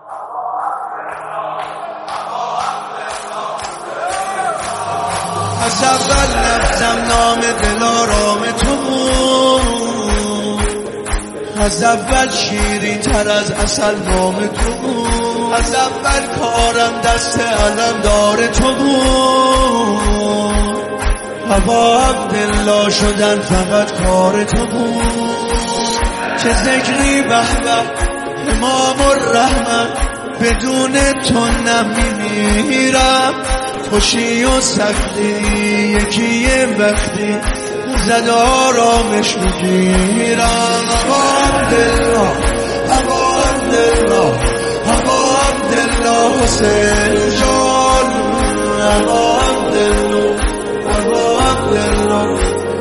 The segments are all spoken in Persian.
از اول نفسم نام دلارام تو بود، از اول شیرین تر از عسل نام تو بود، از اول کارم دست علمدار تو بود، هوا عبدالله شدن فقط کار تو بود. چه ذکری به به امام الرحمن، بدون تو نمیمیرم. خوشی و سختی یکیه وقتی زد آرامش میگیرم. هوا عبدالله، هوا عبدالله، هوا عبدالله حسین جان، هوا عبدالله، هوا عبدالله.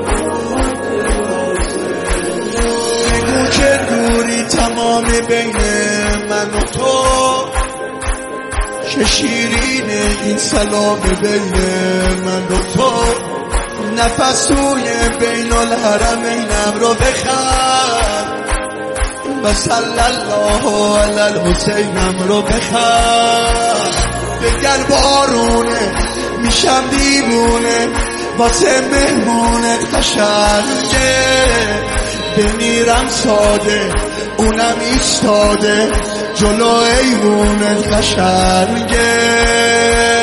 بگو که دوری تمام بین من و تو، چه شیرینه این سلام بین من و تو. نفسوی بین الحرمینم رو بخند و صلی الله علی الحسینم رو بخند. بگل بارونه میشم دیوونه واسه مهمونت قشنگه، بمیرم ساده اونم ایستاده جلو ایوونت قشنگه.